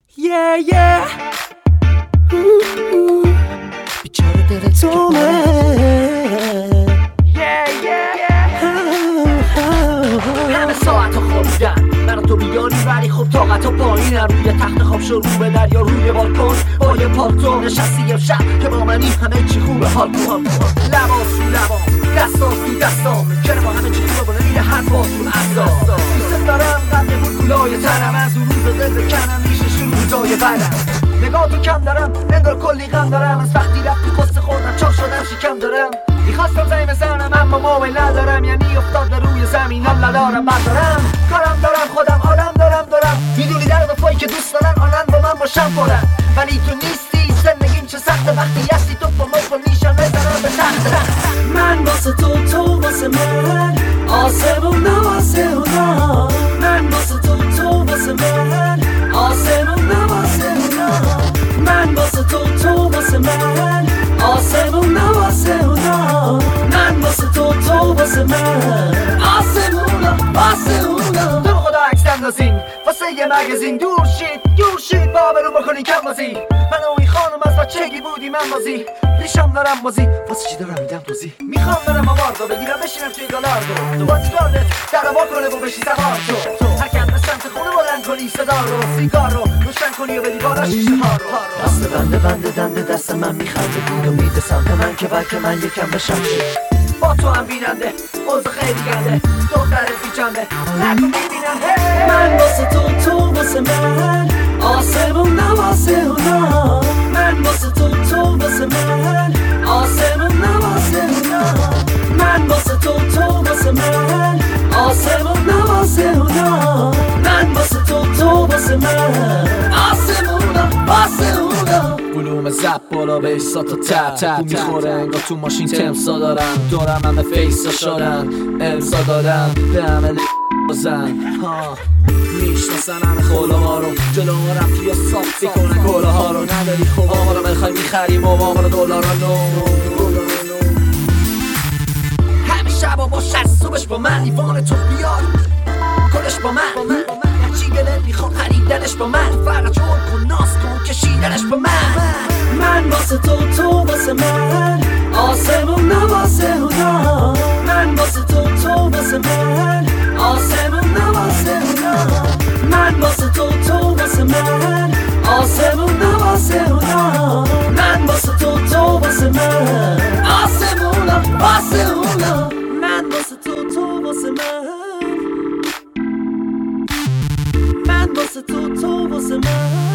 Yeah yeah بیچاره دل تو همه ساعت ها خوابیدن من تو بیداری ولی خب طاقت ها پایینن. روی تخت خواب شو رو به دریا روی بالکن با یه پالتو نشستی یه شب که با منی همه چی خوبه. حال کن لباس رو لباس دستاس تو دستام که با همه چی خوبه بونه میره هر باز رو اصلا دوست دارم قبل بود گلای تنم از اون روز دل بکنم میشه شروع جای بدم. نگاه تو کم دارم انگار کلی غم دارم از وقتی رفتی قصه خوردم چاق شدم شکم دارم. میخواستم زنگ بزنم اما موبایل ندارم یعنی افتاد روی زمینم ندارم بردارم کارم دارم خودم آدم دارم میدونی در وفایی که دوست دارن آنن با من باشم پرن ولی تو نیستی. زندگیم چه سخته وقتی هستی تو با موبایل نیشم بزنم به تخت. من واسه تو واسه من آسمون واسه اونا. من واسه تو واسه من آسمون واسه اونا. من واسه تو واسه من آسمون واسه اونا. من واسه تو واسه من آسمون واسه اونا. تو خدا عکس اندازین واسه یه مگزین دور شید با برو بکنین کم بازی. من و این خانم از بچگی بودی من بازی ریشم دارم بازی واسه چی دارم میدم توضیح. میخوام برم آواردو بگیرم بشینم توی گالاردو بادیگاردت در هوا کنه و بشی سوار تو هر کم به سمت خونه بلند کنی صدا رو سیگار رو روشن کنی و بدی بالا شیشه ها رو. دست بنده دنده دست من میخنده بود و میده سمت من که بلکه من یکم بشم با تو هم بیننده اوضاع خیلی گنده دخترت بیجنده نکن میبینم. من واسه تو واسه من آسمون واسه اونا. من واسه تو واسه من آسمون واسه اونا. من واسه تو واسه من آسمون واسه اونا. من واسه تو واسه من آسمون واسه اونا. بلوم زب بالا به ایسا تا تب میخوره انگار تو ماشین تمسا دارم همه فیسا شدن امسا دارم به همه بزن میشناسن همه خوله ها رو جلو رم که یا صاف بیکنه کوله ها رو نداری خوب آقا رو بخوای میخریم و آقا رو دلار همه شبا باشد صبحش با من ایوان تو بیار کلش با من هرچی دلت میخواد خریدنش با من فقط جور کن ناز کن کشیدنش با من واسه تو واسه من آسمون واسه اونا. من واسه تو واسه من آسمون واسه اونا. من واسه تو واسه من آسمون واسه اونا. من واسه تو واسه من آسمون واسه اونا. من واسه تو واسه من. من واسه تو واسه من